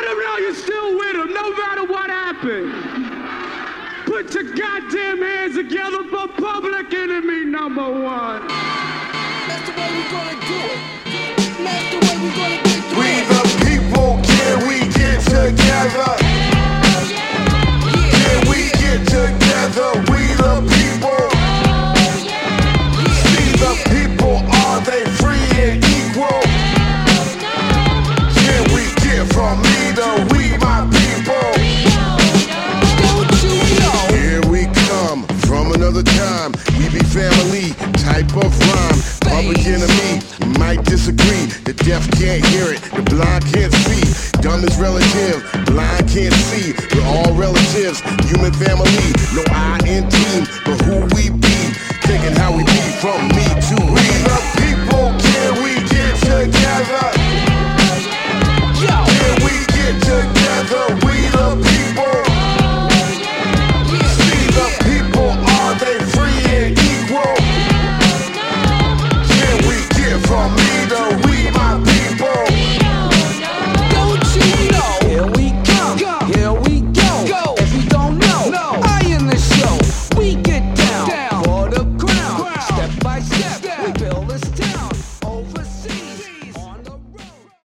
them know you're still with them, no matter what happens. Put your goddamn hands together for Public Enemy #1. That's the way we're gonna do it. That's the way we're gonna get through We it. the people, can we get together? Can we get together? We the people. See the people, are they free and equal? Can we get from me to we my people? Don't you know? Here we come from another time. We be family, type of rhyme. Public Enemy might disagree. The deaf can't hear it, the blind can't see. Dumb is relative, blind can't see. We're all relatives, human family. No I in team, but who we be. Thinking how we be from me to we. The people, can we get together?